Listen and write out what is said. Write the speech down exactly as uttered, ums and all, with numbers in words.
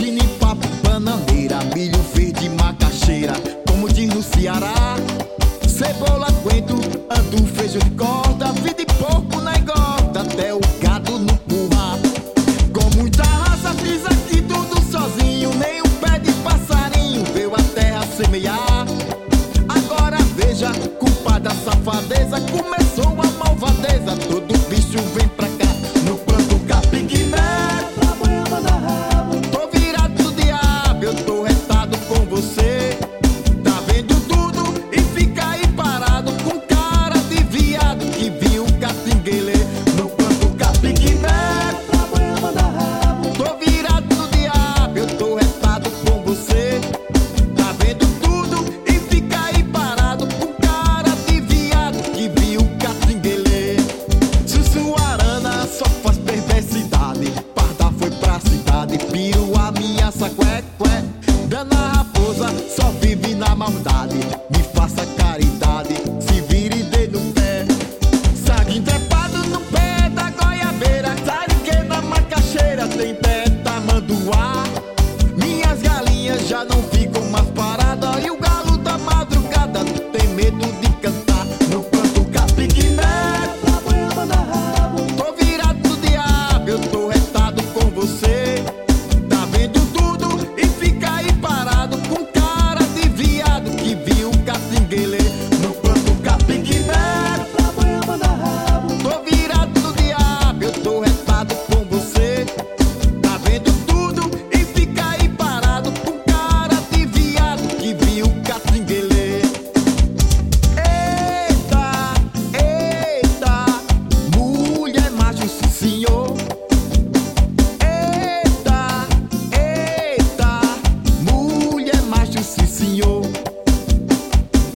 ginipapo, bananeira, milho verde, macaxeira, como diz no Ceará. Cebola, coentro, andu, feijão de corda, vida de porco na engorda, até o gado no curral. Com muita raça fiz aqui tudo sozinho, nem um pé de passarinho veio a terra semear. Agora veja, culpada safadeza, começou a malvadeza, todo bicho vem pra cá, no plano capim que mete pra amanhã mandar rabo. Tô virado do diabo, eu tô retado com você. Tá vendo tudo e fica aí parado, com cara de viado que viu o catinguele. No plano capim que mete pra amanhã mandar rabo. Tô virado do diabo, eu tô retado com você. Tá vendo tudo e fica aí parado, com cara de viado que viu o catinguele. Sussuarana só faz perversidade, parda foi pra cidade, piruá minha sacué, cué. Dana raposa só vive na maldade, me faça caridade, se vire e dê no pé. Saguinho trepado no pé da goiabeira, sariquê na macaxeira, tem pé tamanduá. Minhas galinhas já não